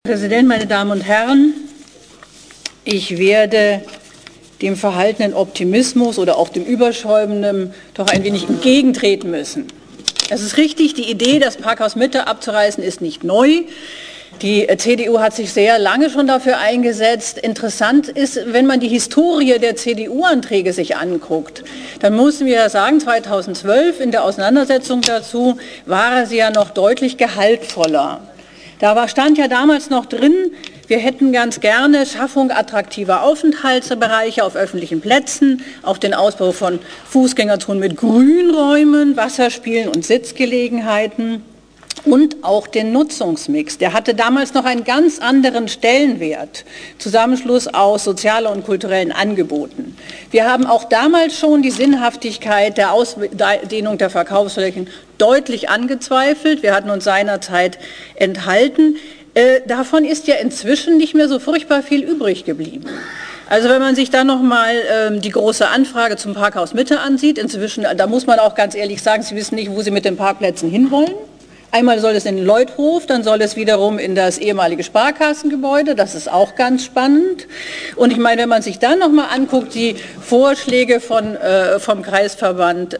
Herr Präsident, meine Damen und Herren! Ich werde dem verhaltenen Optimismus oder auch dem überschäumenden doch ein wenig entgegentreten müssen. Es ist richtig, die Idee, das Parkhaus Mitte abzureißen, ist nicht neu. Die CDU hat sich sehr lange schon dafür eingesetzt. Interessant ist, wenn man die Historie der CDU-Anträge sich anguckt, dann müssen wir sagen, 2012 in der Auseinandersetzung dazu war sie ja noch deutlich gehaltvoller. Da stand ja damals noch drin, wir hätten ganz gerne Schaffung attraktiver Aufenthaltsbereiche auf öffentlichen Plätzen, auch den Ausbau von Fußgängerzonen mit Grünräumen, Wasserspielen und Sitzgelegenheiten und auch den Nutzungsmix. Der hatte damals noch einen ganz anderen Stellenwert, Zusammenschluss aus sozialen und kulturellen Angeboten. Wir haben auch damals schon die Sinnhaftigkeit der Ausdehnung der Verkaufsflächen deutlich angezweifelt. Wir hatten uns seinerzeit enthalten. Davon ist ja inzwischen nicht mehr so furchtbar viel übrig geblieben. Also wenn man sich dann nochmal die große Anfrage zum Parkhaus Mitte ansieht, inzwischen, da muss man auch ganz ehrlich sagen, Sie wissen nicht, wo Sie mit den Parkplätzen hinwollen. Einmal soll es in den Leuthof, dann soll es wiederum in das ehemalige Sparkassengebäude, das ist auch ganz spannend. Und ich meine, wenn man sich dann nochmal anguckt, die Vorschläge vom Kreisverband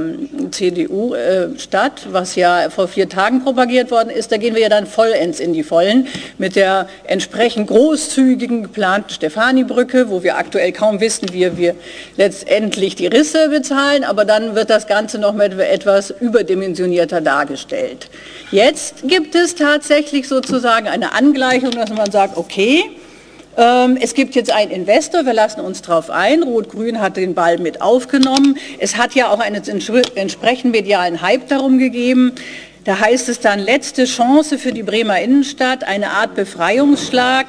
CDU Stadt, was ja vor 4 Tagen propagiert worden ist, da gehen wir ja dann vollends in die Vollen mit der entsprechend großzügigen geplanten Stefanibrücke, wo wir aktuell kaum wissen, wie wir letztendlich die Risse bezahlen, aber dann wird das Ganze noch mit etwas überdimensionierter dargestellt. Jetzt gibt es tatsächlich sozusagen eine Angleichung, dass man sagt, okay, es gibt jetzt einen Investor, wir lassen uns darauf ein, Rot-Grün hat den Ball mit aufgenommen, es hat ja auch einen entsprechenden medialen Hype darum gegeben, da heißt es dann letzte Chance für die Bremer Innenstadt, eine Art Befreiungsschlag.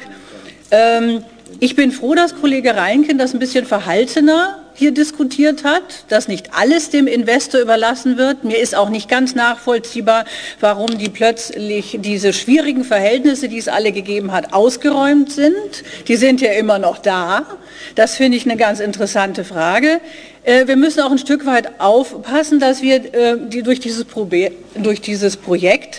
Ich bin froh, dass Kollege Reinken das ein bisschen verhaltener hier diskutiert hat, dass nicht alles dem Investor überlassen wird. Mir ist auch nicht ganz nachvollziehbar, warum die plötzlich diese schwierigen Verhältnisse, die es alle gegeben hat, ausgeräumt sind. Die sind ja immer noch da. Das finde ich eine ganz interessante Frage. Wir müssen auch ein Stück weit aufpassen, dass wir durch dieses Projekt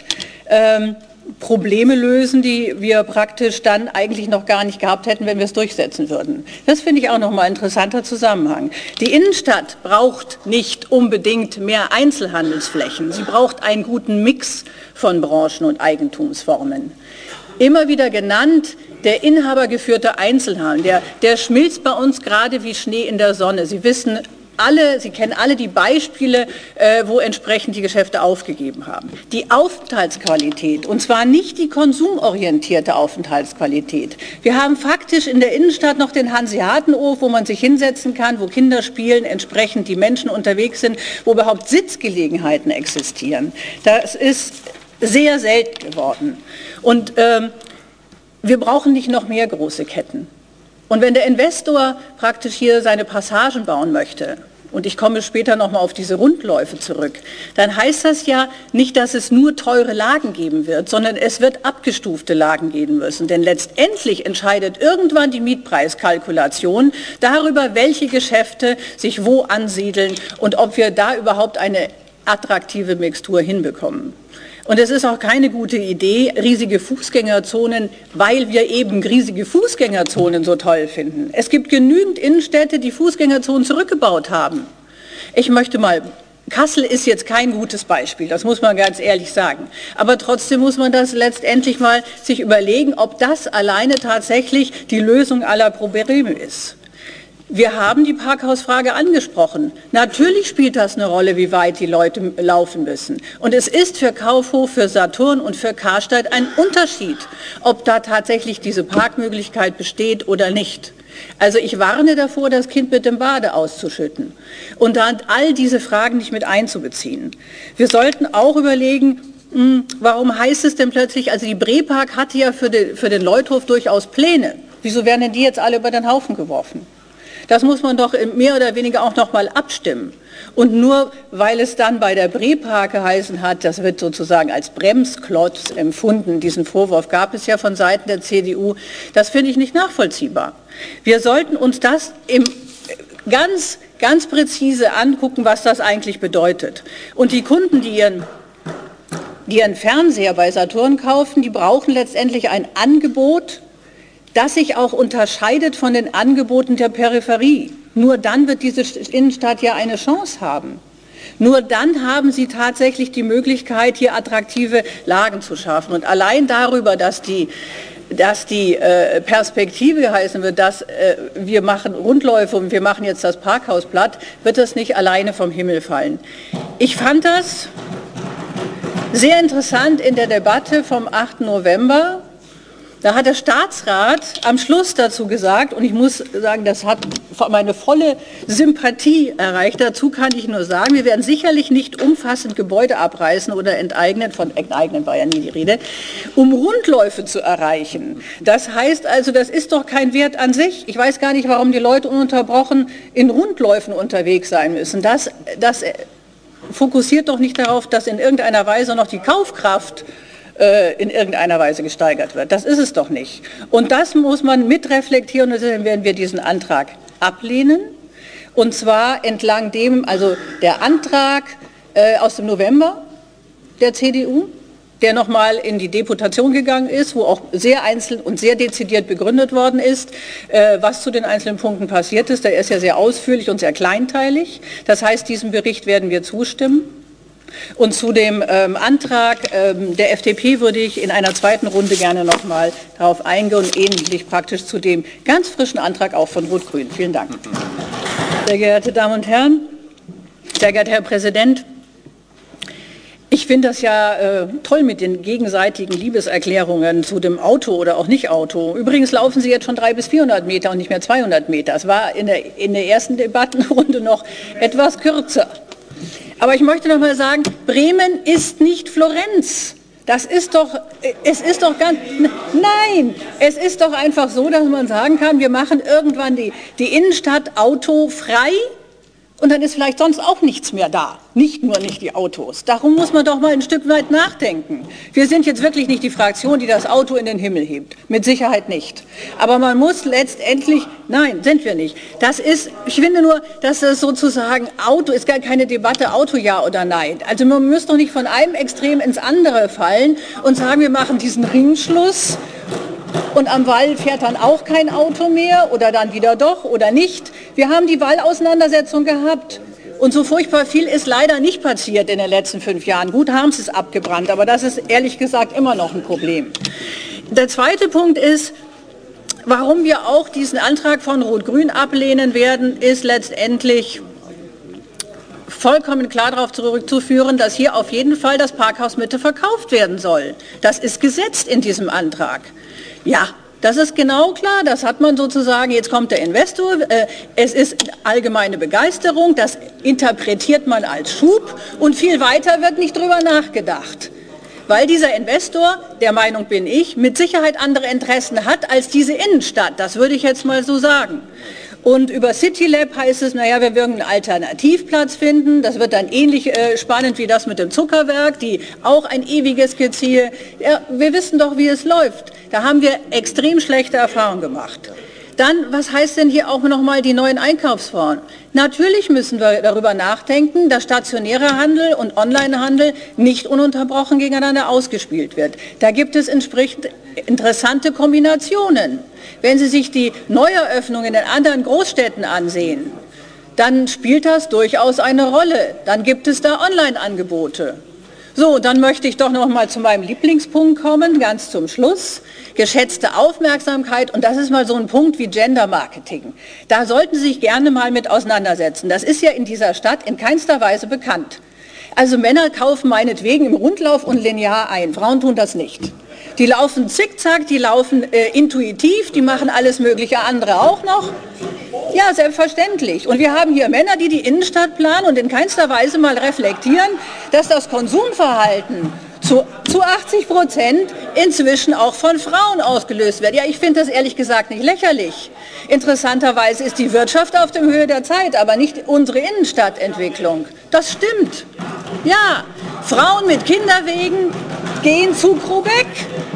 Probleme lösen, die wir praktisch dann eigentlich noch gar nicht gehabt hätten, wenn wir es durchsetzen würden. Das finde ich auch nochmal ein interessanter Zusammenhang. Die Innenstadt braucht nicht unbedingt mehr Einzelhandelsflächen. Sie braucht einen guten Mix von Branchen und Eigentumsformen. Immer wieder genannt, der inhabergeführte Einzelhandel, der schmilzt bei uns gerade wie Schnee in der Sonne. Sie wissen alle, Sie kennen alle die Beispiele, wo entsprechend die Geschäfte aufgegeben haben. Die Aufenthaltsqualität, und zwar nicht die konsumorientierte Aufenthaltsqualität. Wir haben faktisch in der Innenstadt noch den Hanseatenhof, wo man sich hinsetzen kann, wo Kinder spielen, entsprechend die Menschen unterwegs sind, wo überhaupt Sitzgelegenheiten existieren. Das ist sehr selten geworden. Und wir brauchen nicht noch mehr große Ketten. Und wenn der Investor praktisch hier seine Passagen bauen möchte, und ich komme später nochmal auf diese Rundläufe zurück, dann heißt das ja nicht, dass es nur teure Lagen geben wird, sondern es wird abgestufte Lagen geben müssen. Denn letztendlich entscheidet irgendwann die Mietpreiskalkulation darüber, welche Geschäfte sich wo ansiedeln und ob wir da überhaupt eine attraktive Mixtur hinbekommen. Und es ist auch keine gute Idee, riesige Fußgängerzonen, weil wir eben riesige Fußgängerzonen so toll finden. Es gibt genügend Innenstädte, die Fußgängerzonen zurückgebaut haben. Ich möchte mal, Kassel ist jetzt kein gutes Beispiel, das muss man ganz ehrlich sagen. Aber trotzdem muss man das letztendlich mal sich überlegen, ob das alleine tatsächlich die Lösung aller Probleme ist. Wir haben die Parkhausfrage angesprochen. Natürlich spielt das eine Rolle, wie weit die Leute laufen müssen. Und es ist für Kaufhof, für Saturn und für Karstadt ein Unterschied, ob da tatsächlich diese Parkmöglichkeit besteht oder nicht. Also ich warne davor, das Kind mit dem Bade auszuschütten und dann all diese Fragen nicht mit einzubeziehen. Wir sollten auch überlegen, warum heißt es denn plötzlich, also die Brepark hatte ja für den Leuthof durchaus Pläne. Wieso werden denn die jetzt alle über den Haufen geworfen? Das muss man doch mehr oder weniger auch noch mal abstimmen. Und nur weil es dann bei der Brepark geheißen hat, das wird sozusagen als Bremsklotz empfunden, diesen Vorwurf gab es ja von Seiten der CDU, das finde ich nicht nachvollziehbar. Wir sollten uns das ganz präzise angucken, was das eigentlich bedeutet. Und die Kunden, die ihren die einen Fernseher bei Saturn kaufen, die brauchen letztendlich ein Angebot, das sich auch unterscheidet von den Angeboten der Peripherie. Nur dann wird diese Innenstadt ja eine Chance haben. Nur dann haben Sie tatsächlich die Möglichkeit, hier attraktive Lagen zu schaffen. Und allein darüber, dass die Perspektive heißen wird, dass wir machen Rundläufe und wir machen jetzt das Parkhaus platt, wird das nicht alleine vom Himmel fallen. Ich fand das sehr interessant in der Debatte vom 8. November. Da hat der Staatsrat am Schluss dazu gesagt, und ich muss sagen, das hat meine volle Sympathie erreicht. Dazu kann ich nur sagen, wir werden sicherlich nicht umfassend Gebäude abreißen oder enteignen, von enteignen war ja nie die Rede, um Rundläufe zu erreichen. Das heißt also, das ist doch kein Wert an sich. Ich weiß gar nicht, warum die Leute ununterbrochen in Rundläufen unterwegs sein müssen. Das fokussiert doch nicht darauf, dass in irgendeiner Weise noch die Kaufkraft in irgendeiner Weise gesteigert wird. Das ist es doch nicht. Und das muss man mitreflektieren, und deswegen werden wir diesen Antrag ablehnen. Und zwar entlang dem, also der Antrag aus dem November der CDU, der nochmal in die Deputation gegangen ist, wo auch sehr einzeln und sehr dezidiert begründet worden ist, was zu den einzelnen Punkten passiert ist. Der ist ja sehr ausführlich und sehr kleinteilig. Das heißt, diesem Bericht werden wir zustimmen. Und zu dem Antrag der FDP würde ich in einer zweiten Runde gerne noch mal darauf eingehen, und ähnlich praktisch zu dem ganz frischen Antrag auch von Rot-Grün. Vielen Dank. Sehr geehrte Damen und Herren, sehr geehrter Herr Präsident, ich finde das ja toll mit den gegenseitigen Liebeserklärungen zu dem Auto oder auch nicht Auto. Übrigens laufen Sie jetzt schon 300 bis 400 Meter und nicht mehr 200 Meter. Es war in der ersten Debattenrunde noch etwas kürzer. Aber ich möchte noch mal sagen, Bremen ist nicht Florenz. Es ist doch einfach so, dass man sagen kann, wir machen irgendwann die Innenstadt autofrei und dann ist vielleicht sonst auch nichts mehr da. Nicht die Autos. Darum muss man doch mal ein Stück weit nachdenken. Wir sind jetzt wirklich nicht die Fraktion, die das Auto in den Himmel hebt. Mit Sicherheit nicht. Aber man muss letztendlich, nein, sind wir nicht. Ich finde nur, dass das sozusagen Auto, ist gar keine Debatte Auto ja oder nein. Also man muss doch nicht von einem Extrem ins andere fallen und sagen, wir machen diesen Ringschluss. Und am Wall fährt dann auch kein Auto mehr oder dann wieder doch oder nicht. Wir haben die Wallauseinandersetzung gehabt. Und so furchtbar viel ist leider nicht passiert in den letzten 5 Jahren. Gut, Harms ist abgebrannt, aber das ist ehrlich gesagt immer noch ein Problem. Der zweite Punkt ist, warum wir auch diesen Antrag von Rot-Grün ablehnen werden, ist letztendlich vollkommen klar darauf zurückzuführen, dass hier auf jeden Fall das Parkhaus Mitte verkauft werden soll. Das ist gesetzt in diesem Antrag. Ja, das ist genau klar, das hat man sozusagen, jetzt kommt der Investor, es ist allgemeine Begeisterung, das interpretiert man als Schub und viel weiter wird nicht drüber nachgedacht. Weil dieser Investor, der Meinung bin ich, mit Sicherheit andere Interessen hat als diese Innenstadt, das würde ich jetzt mal so sagen. Und über CityLab heißt es, naja, wir werden einen Alternativplatz finden. Das wird dann ähnlich spannend wie das mit dem Zuckerwerk, die auch ein ewiges Geziehe. Ja, wir wissen doch, wie es läuft. Da haben wir extrem schlechte Erfahrungen gemacht. Dann, was heißt denn hier auch nochmal die neuen Einkaufsformen? Natürlich müssen wir darüber nachdenken, dass stationärer Handel und Onlinehandel nicht ununterbrochen gegeneinander ausgespielt wird. Da gibt es entsprechend interessante Kombinationen. Wenn Sie sich die Neueröffnungen in anderen Großstädten ansehen, dann spielt das durchaus eine Rolle. Dann gibt es da Online-Angebote. So, dann möchte ich doch noch mal zu meinem Lieblingspunkt kommen, ganz zum Schluss. Geschätzte Aufmerksamkeit, und das ist mal so ein Punkt wie Gender Marketing. Da sollten Sie sich gerne mal mit auseinandersetzen. Das ist ja in dieser Stadt in keinster Weise bekannt. Also Männer kaufen meinetwegen im Rundlauf und linear ein, Frauen tun das nicht. Die laufen zickzack, die laufen intuitiv, die machen alles mögliche andere auch noch. Ja, selbstverständlich. Und wir haben hier Männer, die die Innenstadt planen und in keinster Weise mal reflektieren, dass das Konsumverhalten zu 80% inzwischen auch von Frauen ausgelöst wird. Ja, ich finde das ehrlich gesagt nicht lächerlich. Interessanterweise ist die Wirtschaft auf der Höhe der Zeit, aber nicht unsere Innenstadtentwicklung. Das stimmt. Ja, Frauen mit Kinderwegen gehen zu Krubeck.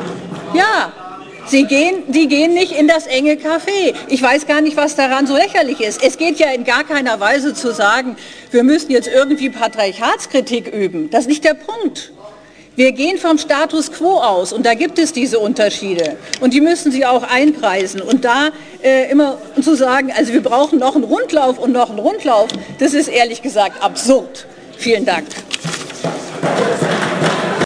Ja, die gehen nicht in das enge Café. Ich weiß gar nicht, was daran so lächerlich ist. Es geht ja in gar keiner Weise zu sagen, wir müssen jetzt irgendwie Patriarchatskritik üben. Das ist nicht der Punkt. Wir gehen vom Status quo aus und da gibt es diese Unterschiede und die müssen Sie auch einpreisen. Und da immer zu sagen, also wir brauchen noch einen Rundlauf und noch einen Rundlauf, das ist ehrlich gesagt absurd. Vielen Dank.